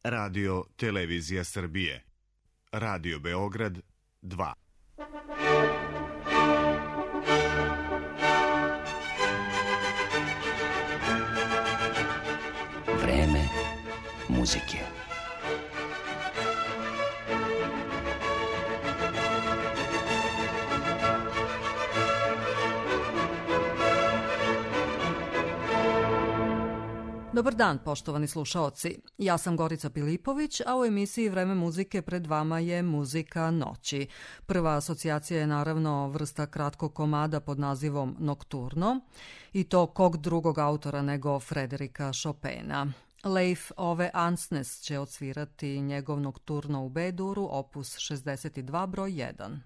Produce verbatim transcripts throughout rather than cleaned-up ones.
Radio Televizija Srbije. Radio Beograd dva. Vreme muzike. Dobar dan, poštovani slušaoci. Ja sam Gorica Pilipović, a u emisiji Vreme muzike pred vama je Muzika noći. Prva asocijacija je naravno vrsta kratkog komada pod nazivom Nokturno, i to kog drugog autora nego Frederika Chopina. Leif Ove Ansnes će odsvirati njegov Nokturno u B-duru, opus šezdeset dva broj jedan.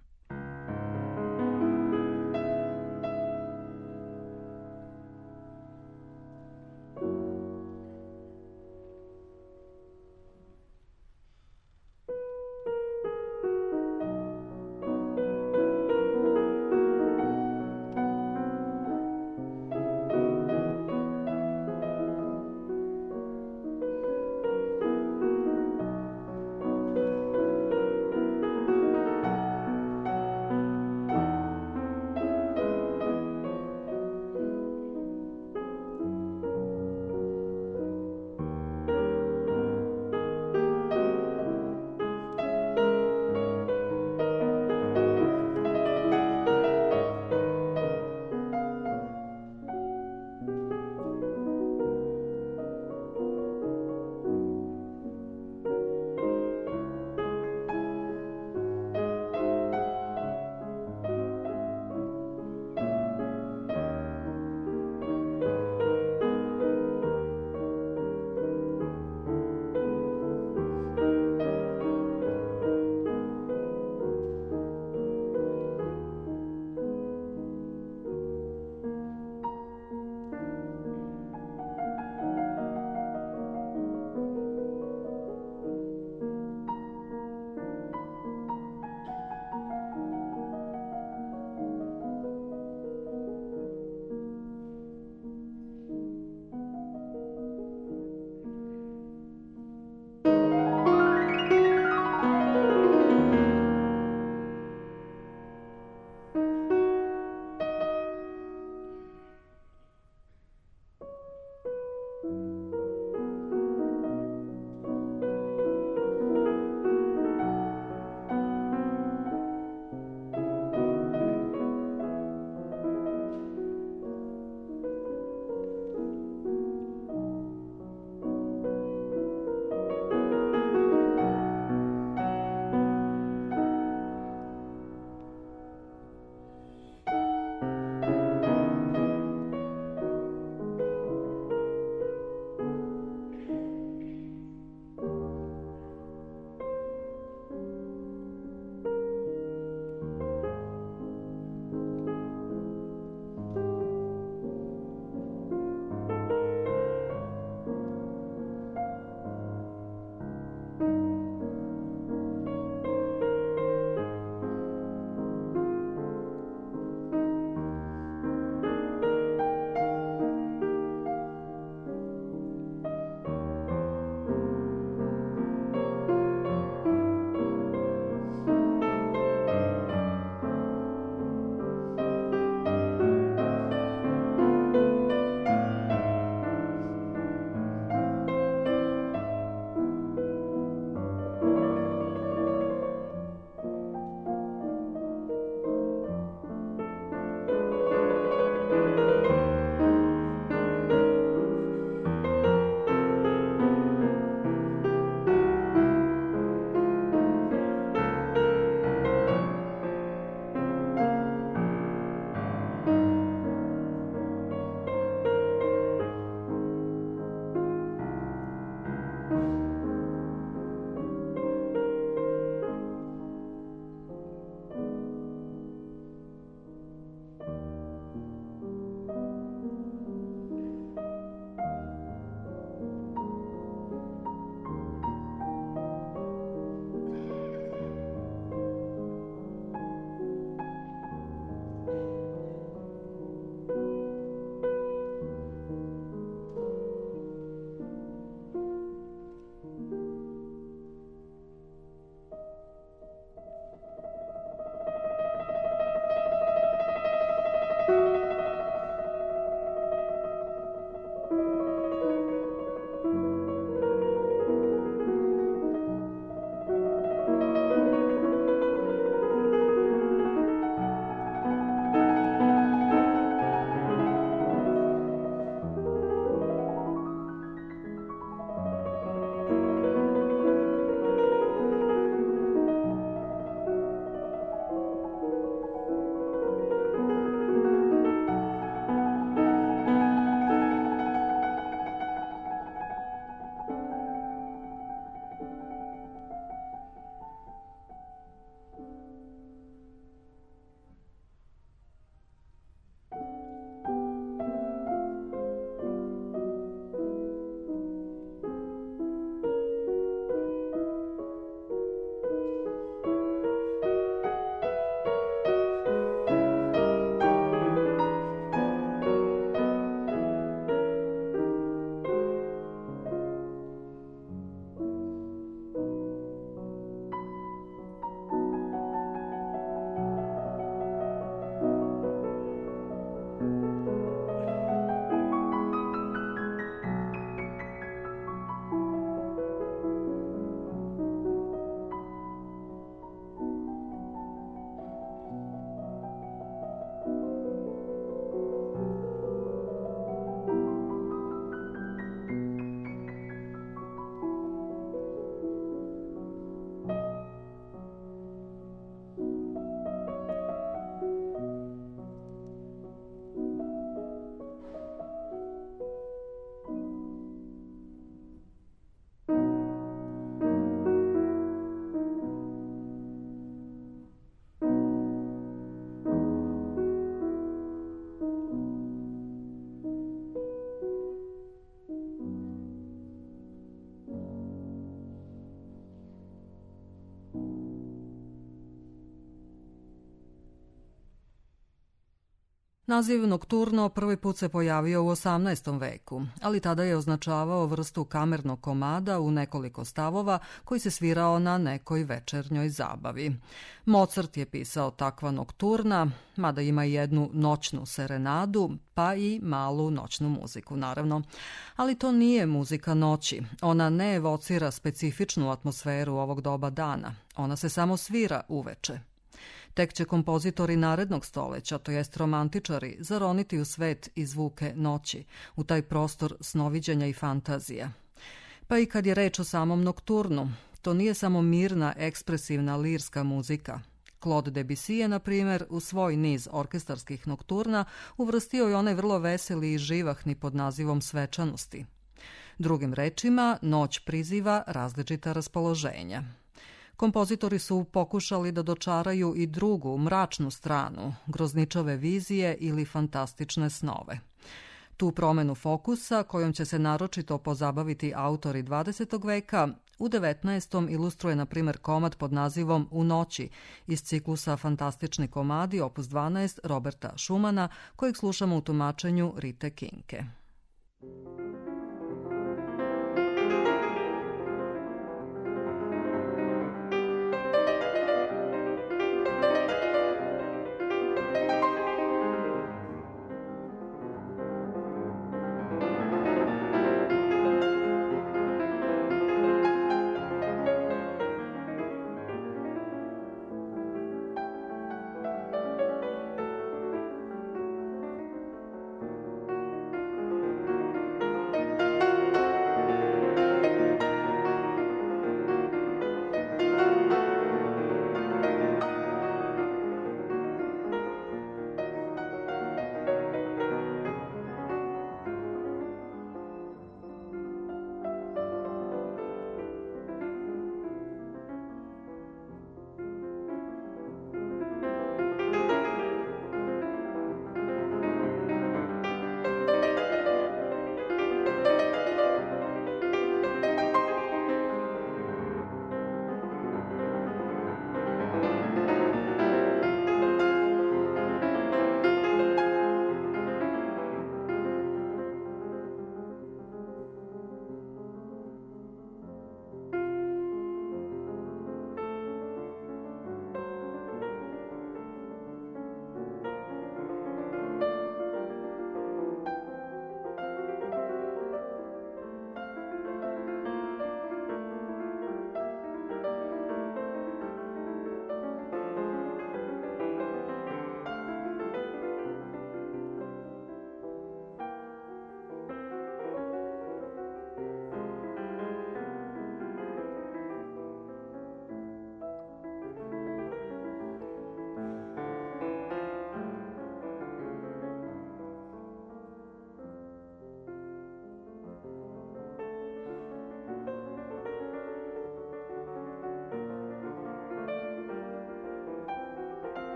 Naziv nokturno prvi put se pojavio u osamnaestom veku, ali tada je označavao vrstu kamernog komada u nekoliko stavova koji se svirao na nekoj večernjoj zabavi. Mozart je pisao takva nokturna, mada ima i jednu noćnu serenadu, pa i malu noćnu muziku, naravno. Ali to nije muzika noći. Ona ne evocira specifičnu atmosferu ovog doba dana. Ona se samo svira uveče. Tek će kompozitori narednog stoleća, to jest romantičari, zaroniti u svet i zvuke noći, u taj prostor snoviđenja i fantazija. Pa i kad je reč o samom nokturnu, to nije samo mirna, ekspresivna lirska muzika. Claude Debussy je, na primjer, u svoj niz orkestarskih nokturna uvrstio i onaj vrlo veseli i živahni pod nazivom svečanosti. Drugim rečima, noć priziva različita raspoloženja. Kompozitori su pokušali da dočaraju i drugu, mračnu stranu, grozničave vizije ili fantastične snove. Tu promenu fokusa, kojom će se naročito pozabaviti autori dvadesetog veka, u devetnaestom ilustruje, na primjer, komad pod nazivom U noći iz ciklusa Fantastični komadi opus dvanaest Roberta Schumana, kojeg slušamo u tumačenju Rite Kinke.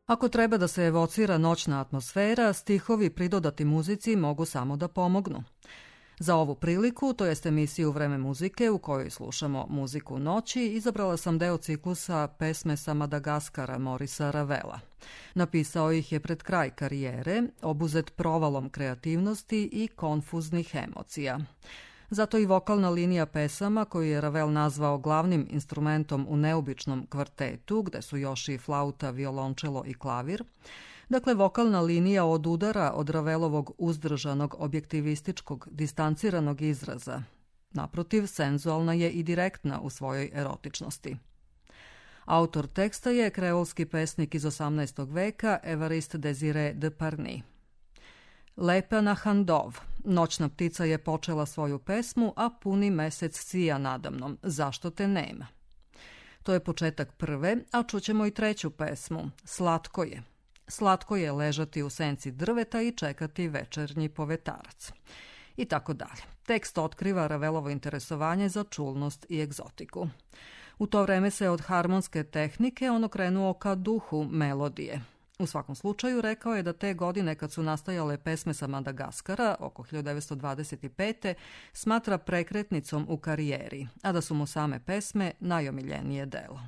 Ako treba da se evocira noćna atmosfera, stihovi pridodati muzici mogu samo da pomognu. Za ovu priliku, to jest emisiju Vreme muzike u kojoj slušamo muziku noći, izabrala sam deo ciklusa Pesme sa Madagaskara Morisa Ravela. Napisao ih je pred kraj karijere, obuzet provalom kreativnosti i konfuznih emocija. Zato i vokalna linija pesama, koju je Ravel nazvao glavnim instrumentom u neobičnom kvartetu, gde su još i flauta, violončelo i klavir, dakle, vokalna linija odudara od Ravelovog uzdržanog, objektivističkog, distanciranog izraza. Naprotiv, senzualna je i direktna u svojoj erotičnosti. Autor teksta je kreolski pesnik iz osamnaestog veka Evariste Désiré de Parny. Lepa na Handov, noćna ptica je počela svoju pesmu, a puni mesec sija nadamnom, zašto te nema? To je početak prve, a čućemo i treću pesmu, Slatko je. Slatko je ležati u senci drveta i čekati večernji povetarac. I tako dalje. Tekst otkriva Ravelovo interesovanje za čulnost i egzotiku. U to vreme se od harmonske tehnike on okrenuo ka duhu melodije. U svakom slučaju rekao je da te godine kad su nastajale pesme sa Madagaskara, oko hiljadu devetsto dvadeset pete. smatra prekretnicom u karijeri, a da su mu same pesme najomiljenije delo.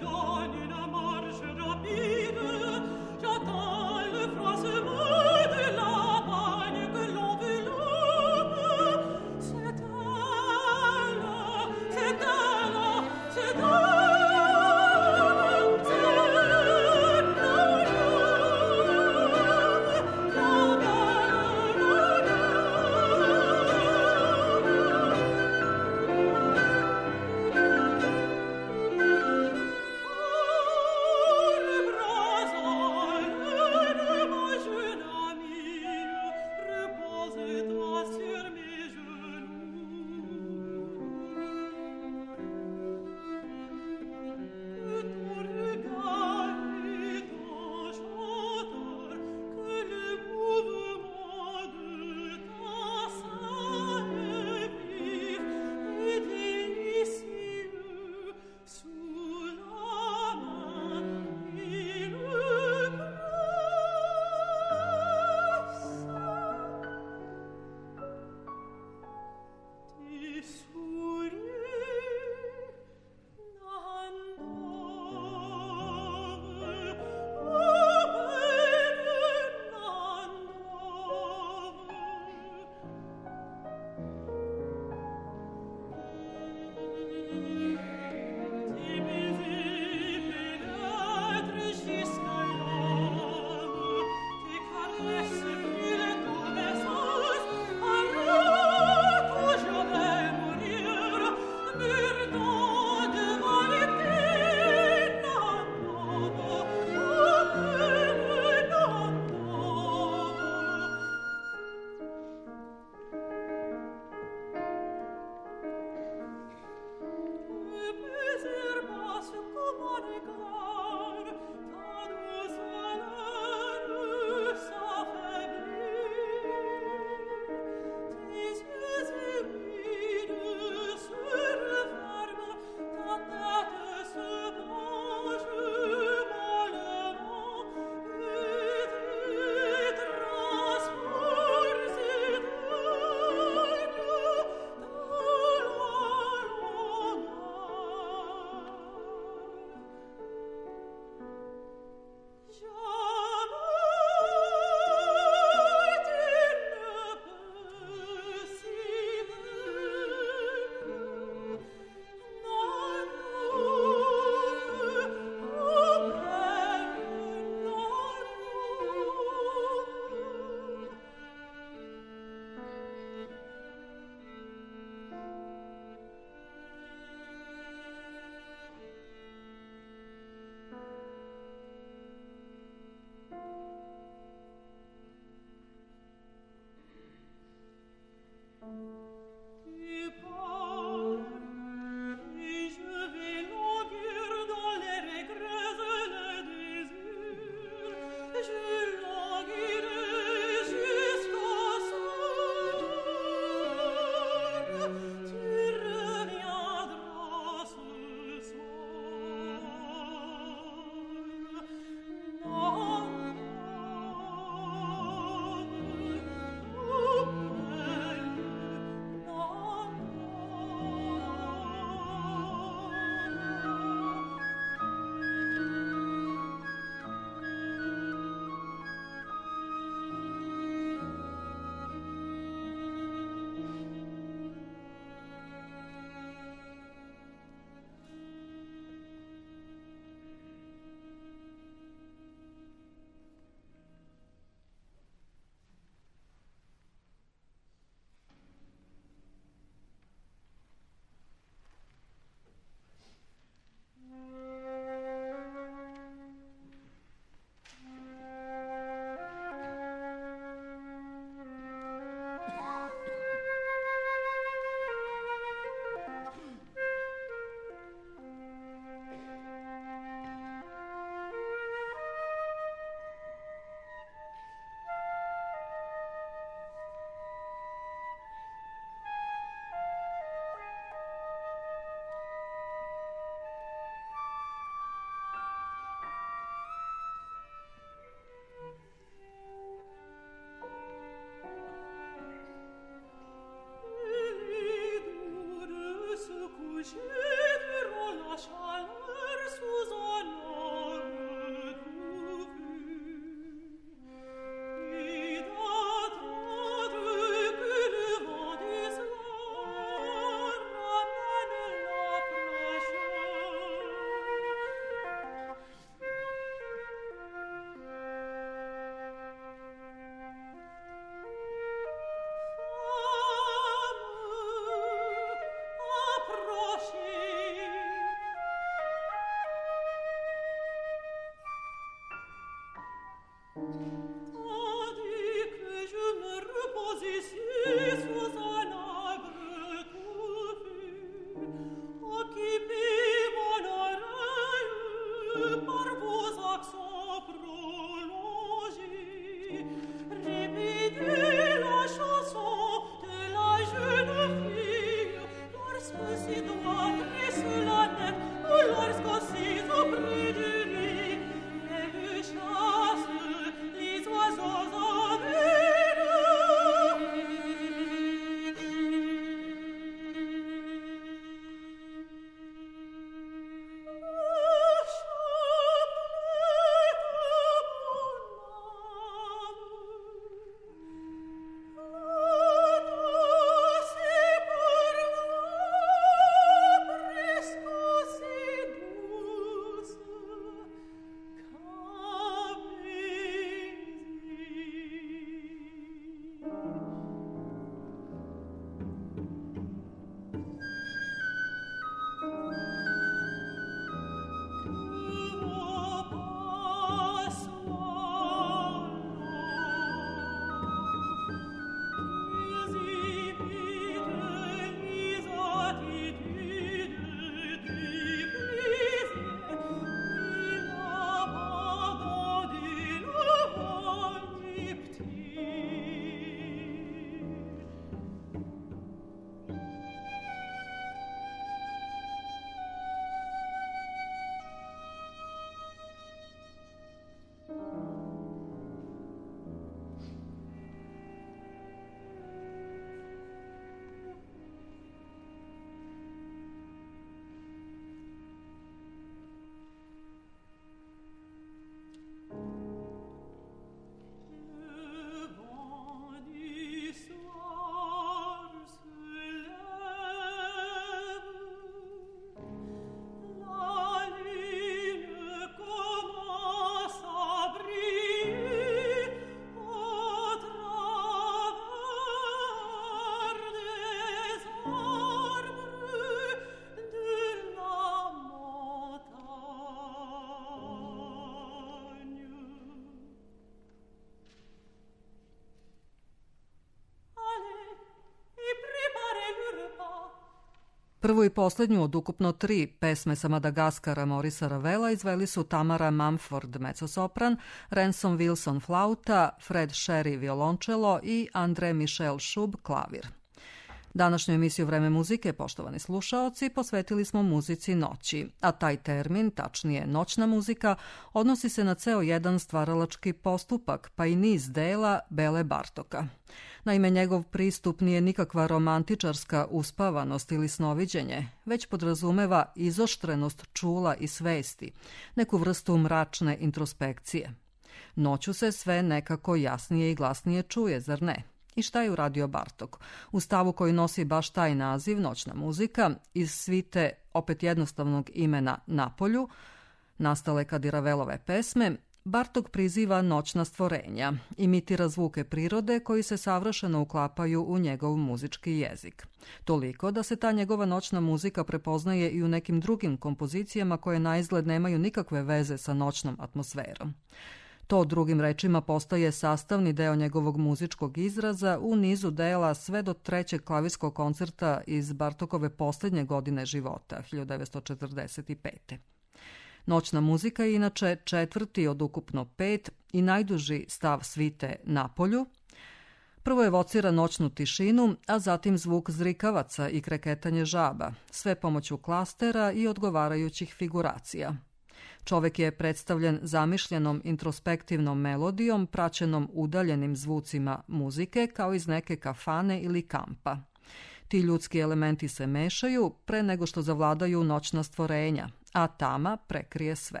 Prvu i posljednju od ukupno tri pesme sa Madagaskara Morisa Ravela izveli su Tamara Mumford mezzosopran, Ransom Wilson flauta, Fred Sherry violončelo i Andre Michel Šub klavir. Današnju emisiju Vreme muzike, poštovani slušaoci, posvetili smo muzici noći, a taj termin, tačnije noćna muzika, odnosi se na ceo jedan stvaralački postupak, pa i niz dela Bele Bartoka. Naime, njegov pristup nije nikakva romantičarska uspavanost ili snoviđenje, već podrazumeva izoštrenost čula i svesti, neku vrstu mračne introspekcije. Noću se sve nekako jasnije i glasnije čuje, zar ne? I šta je uradio Bartok? U stavu koji nosi baš taj naziv, noćna muzika, iz svite opet jednostavnog imena Napolju, nastale kad i Ravelove pesme, Bartok priziva noćna stvorenja, imitira zvuke prirode koji se savršeno uklapaju u njegov muzički jezik. Toliko da se ta njegova noćna muzika prepoznaje i u nekim drugim kompozicijama koje naizgled nemaju nikakve veze sa noćnom atmosferom. To, drugim rečima, postaje sastavni deo njegovog muzičkog izraza u nizu dela sve do trećeg klavirskog koncerta iz Bartokove posljednje godine života, hiljadu devetsto četrdeset pete. Noćna muzika je inače četvrti od ukupno pet i najduži stav svite Napolju. Prvo evocira noćnu tišinu, a zatim zvuk zrikavaca i kreketanje žaba, sve pomoću klastera i odgovarajućih figuracija. Čovek je predstavljen zamišljenom introspektivnom melodijom praćenom udaljenim zvucima muzike kao iz neke kafane ili kampa. Ti ljudski elementi se mešaju pre nego što zavladaju noćna stvorenja, a tama prekrije sve.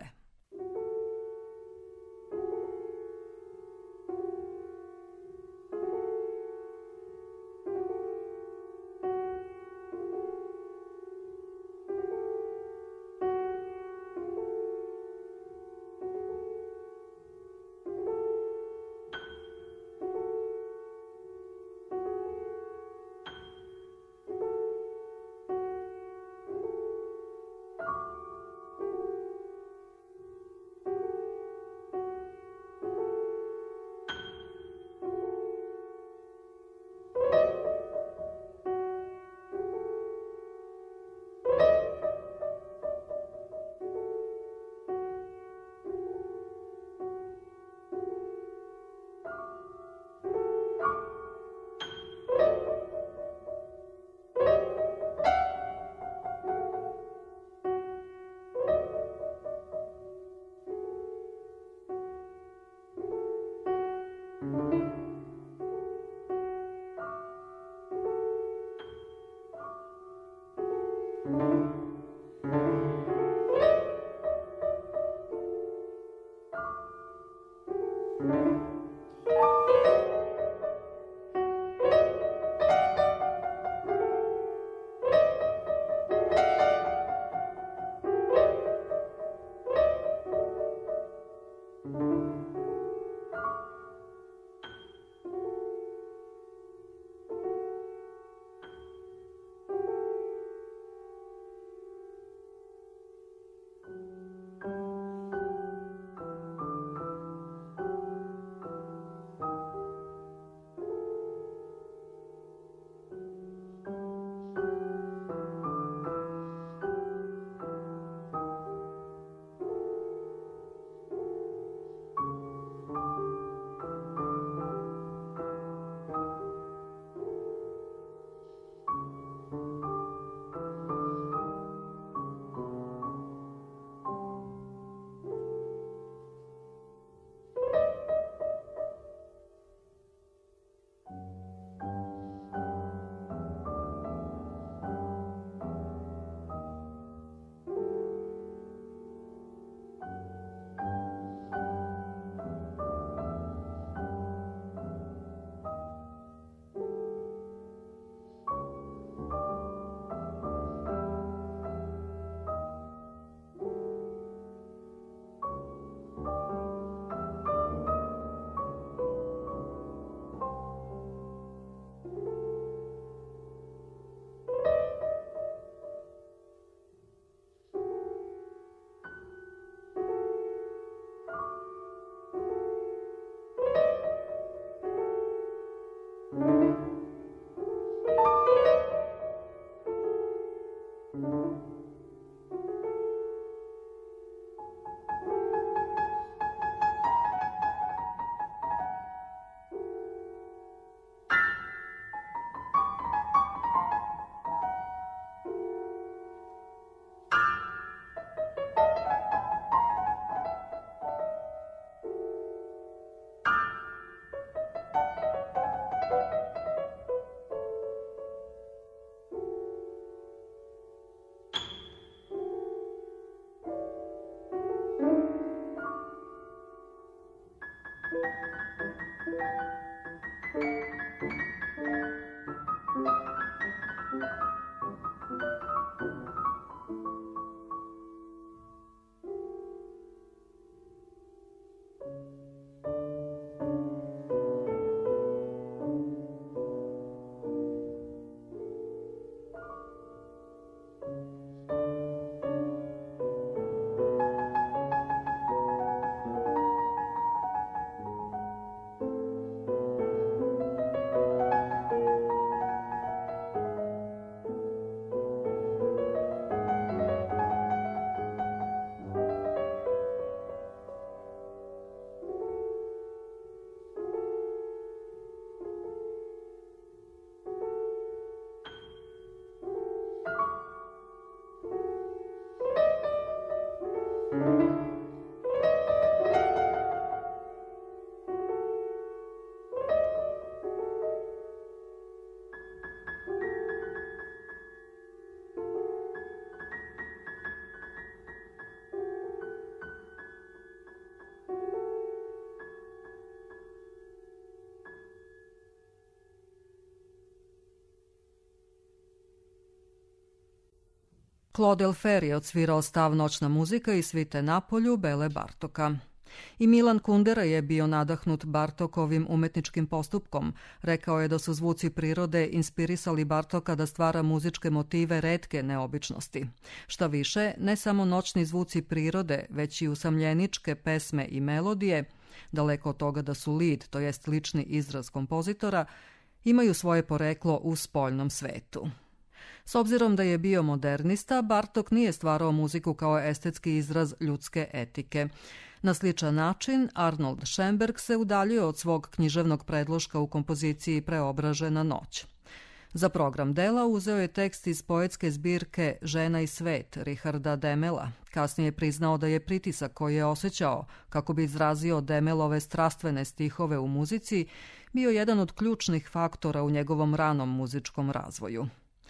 Claude Elfer je odsvirao stav Noćna muzika i svite Napolju Bele Bartoka. I Milan Kundera je bio nadahnut Bartokovim umetničkim postupkom. Rekao je da su zvuci prirode inspirisali Bartoka da stvara muzičke motive retke neobičnosti. Šta više, ne samo noćni zvuci prirode, već i usamljeničke pesme i melodije, daleko od toga da su lid, to jest lični izraz kompozitora, imaju svoje poreklo u spoljnom svetu. S obzirom da je bio modernista, Bartok nije stvarao muziku kao estetski izraz ljudske etike. Na sličan način, Arnold Schoenberg se udaljio od svog književnog predloška u kompoziciji Preobražena noć. Za program dela uzeo je tekst iz poetske zbirke Žena i svet Richarda Demela. Kasnije je priznao da je pritisak koji je osjećao kako bi izrazio Demelove strastvene stihove u muzici bio jedan od ključnih faktora u njegovom ranom muzičkom razvoju.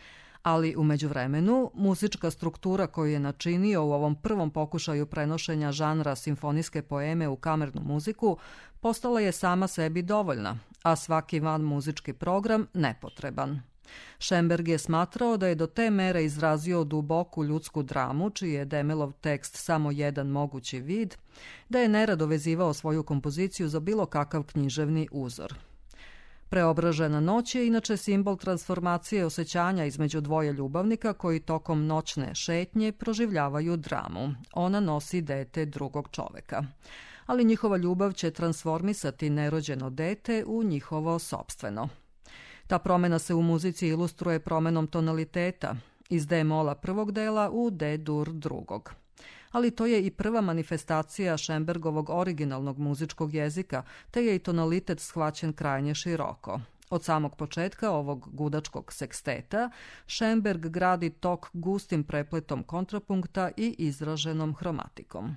Ali u međuvremenu, muzička struktura koju je načinio u ovom prvom pokušaju prenošenja žanra simfonijske poeme u kamernu muziku postala je sama sebi dovoljna, a svaki van muzički program nepotreban. Schoenberg je smatrao da je do te mere izrazio duboku ljudsku dramu, čiji je Demelov tekst samo jedan mogući vid, da je nerado vezivao svoju kompoziciju za bilo kakav književni uzor. Preobražena noć je inače simbol transformacije osjećanja između dvoje ljubavnika koji tokom noćne šetnje proživljavaju dramu. Ona nosi dete drugog čoveka. Ali njihova ljubav će transformisati nerođeno dete u njihovo sopstveno. Ta promjena se u muzici ilustruje promenom tonaliteta iz D-mola prvog dela u D-dur drugog. Ali to je i prva manifestacija Schoenbergovog originalnog muzičkog jezika, te je i tonalitet shvaćen krajnje široko. Od samog početka ovog gudačkog seksteta, Schoenberg gradi tok gustim prepletom kontrapunkta i izraženom hromatikom.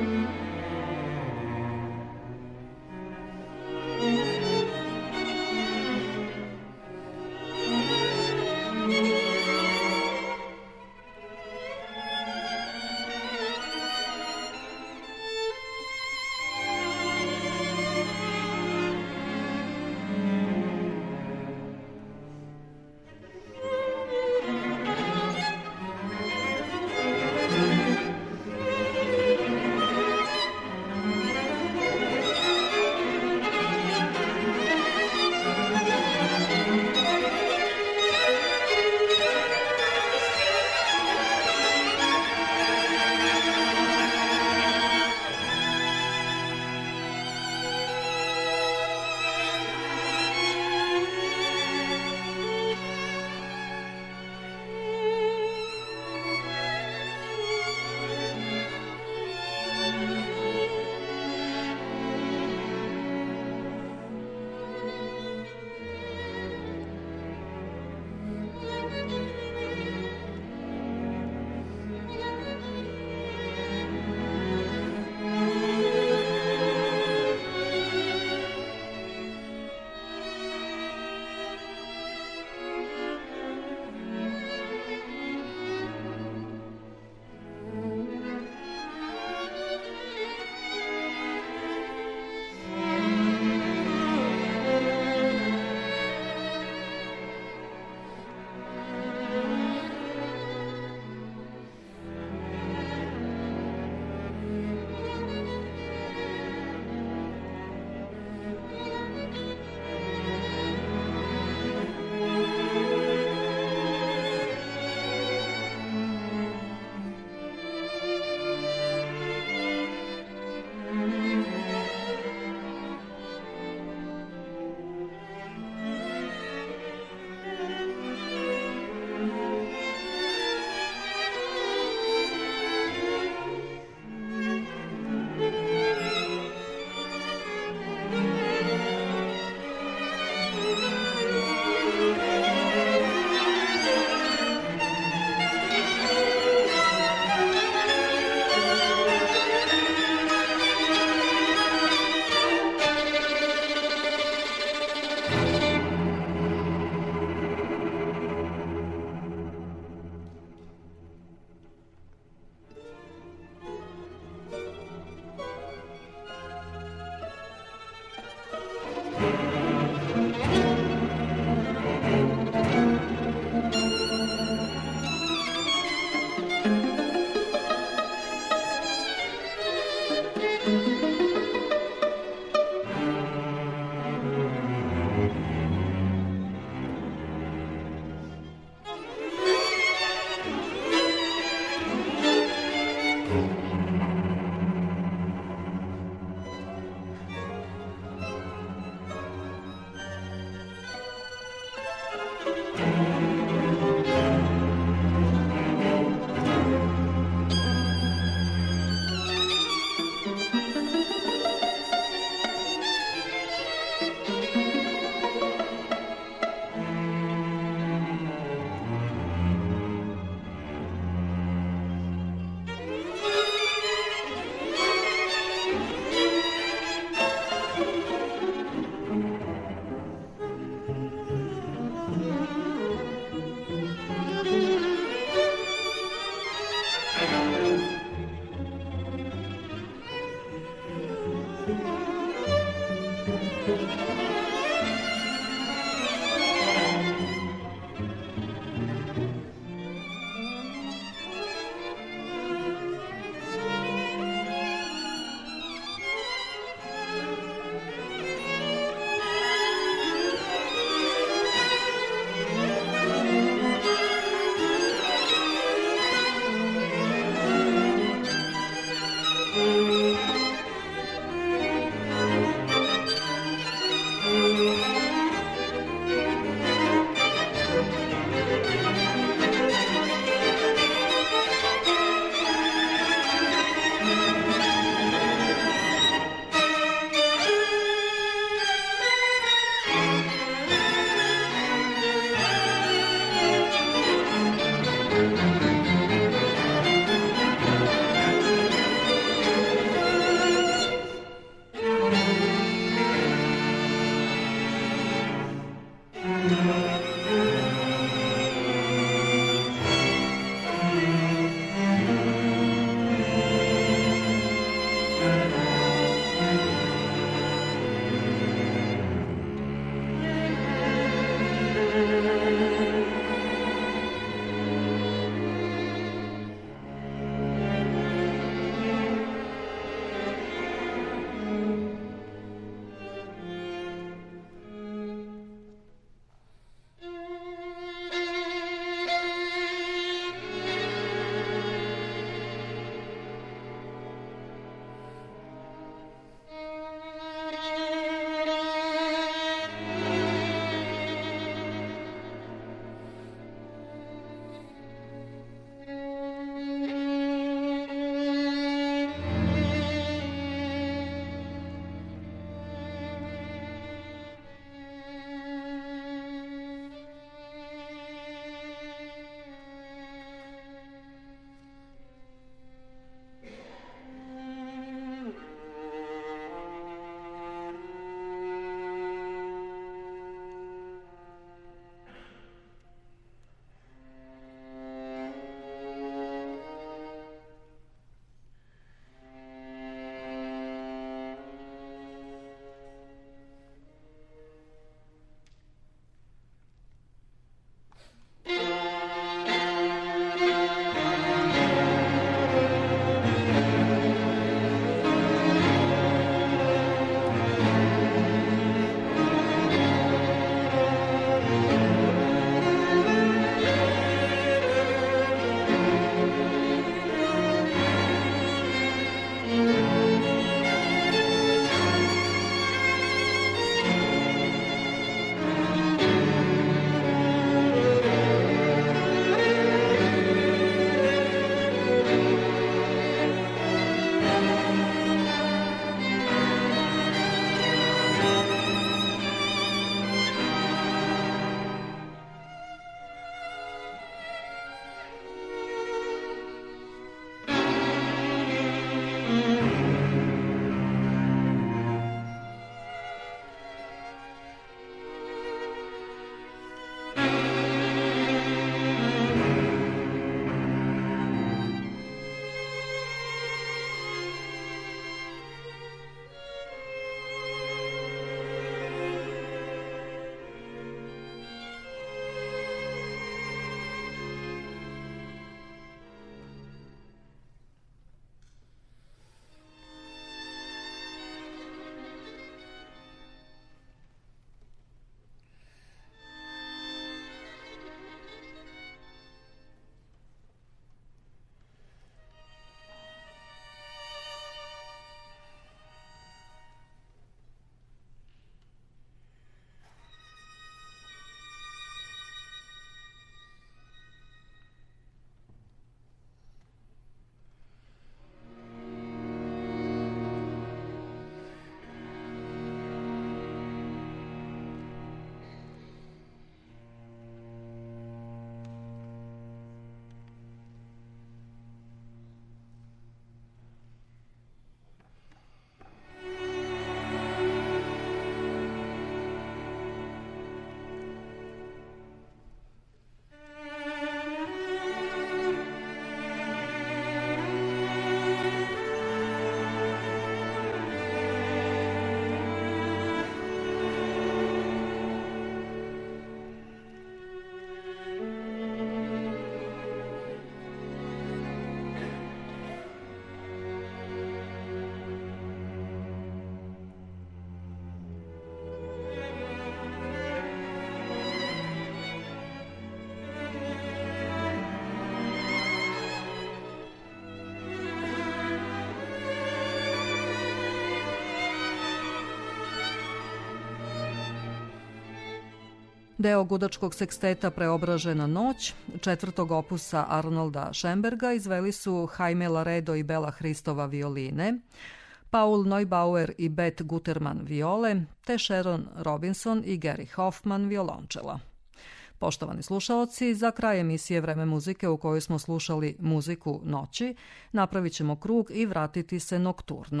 Deo gudačkog seksteta Preobražena noć, četvrtog opusa Arnolda Schönberga, izveli su Jaime Laredo i Bela Hristova violine, Paul Neubauer i Beth Guterman viole, te Sharon Robinson i Gary Hoffman violončela. Poštovani slušaoci, za kraj emisije Vreme muzike u kojoj smo slušali muziku noći, napravit ćemo krug i vratiti se nokturnu.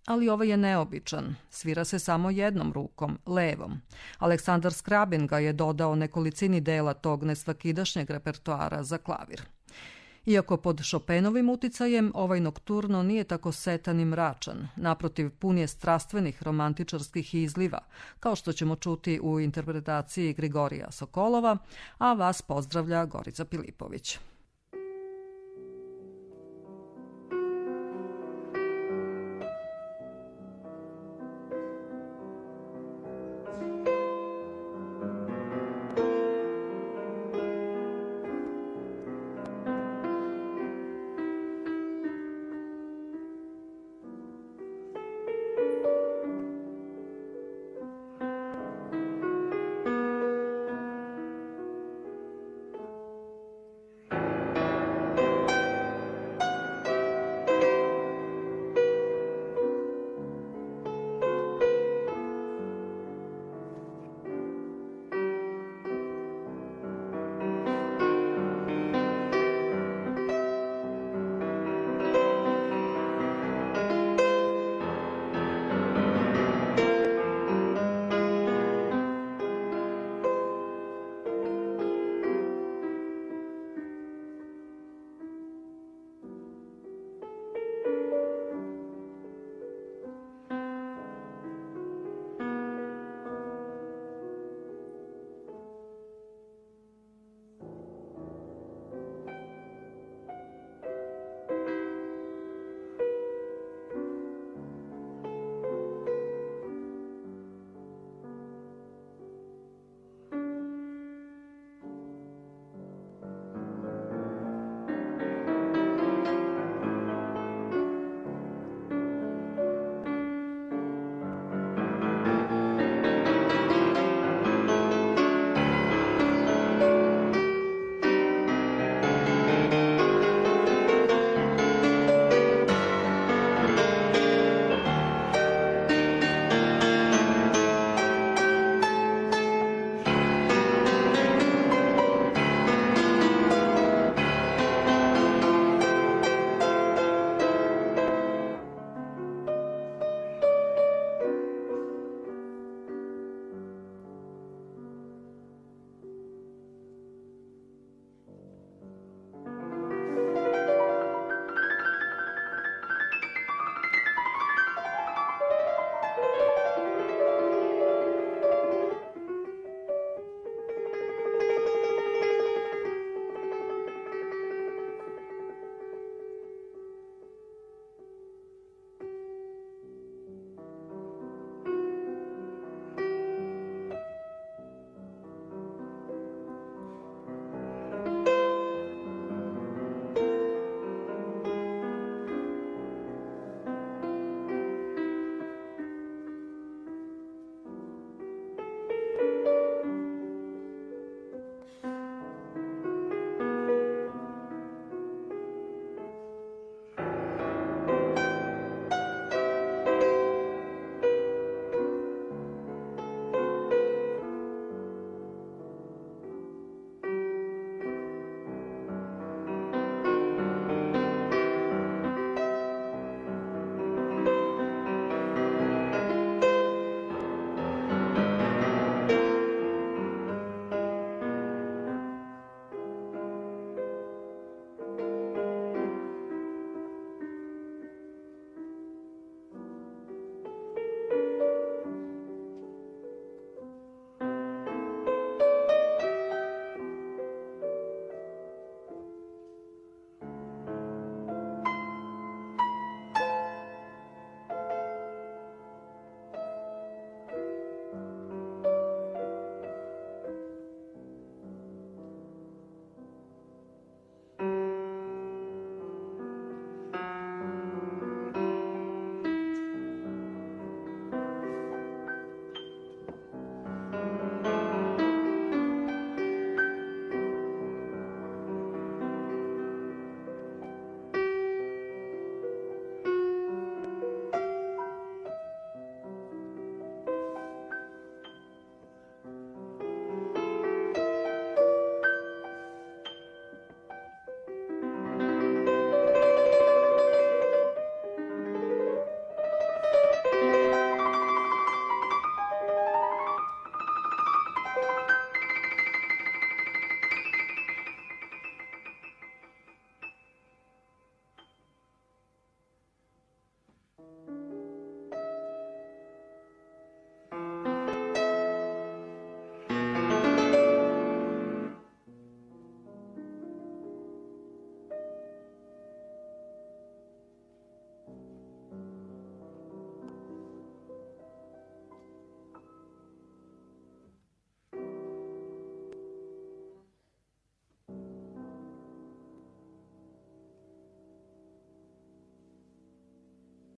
ali ovaj je neobičan. Svira se samo jednom rukom, levom. Aleksandar Skrabin ga je dodao nekolicini dela tog nesvakidašnjeg repertoara za klavir. Iako pod Chopinovim uticajem, ovaj nokturno nije tako setan i mračan. Naprotiv, pun je strastvenih romantičarskih izliva, kao što ćemo čuti u interpretaciji Grigorija Sokolova, a vas pozdravlja Gorica Pilipović.